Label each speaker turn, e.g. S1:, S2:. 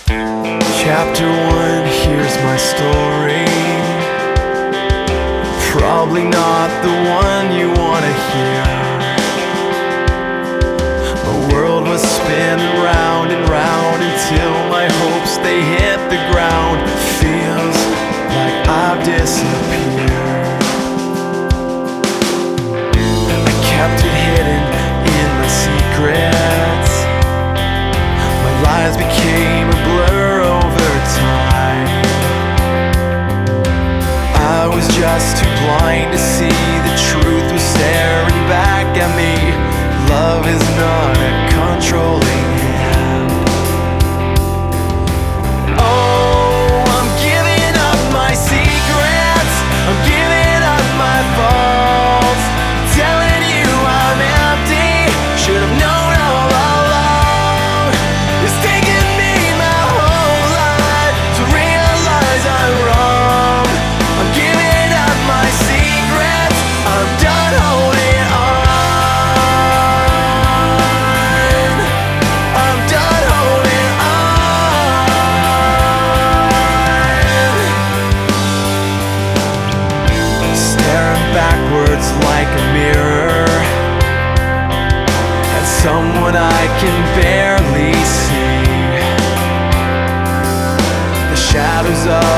S1: Chapter 1, here's my story. Probably not the one you wanna hear. My world was spinning round and round until my hopes they hit the ground. Feels like I've disappeared. I kept it hidden in my secrets. My lies became a blur over time. I was just too blind to see the truth was staring back at me. Love is not a controlling hand. Oh, I'm giving up my secrets. I'm giving up my faults. Telling you I'm empty. Should have known all along. It's taken me my whole life to realize I'm wrong. I'm giving up my secrets. I'm done holding on. I'm done holding on. Staring backwards like a mirror at someone I can barely see. The shadows of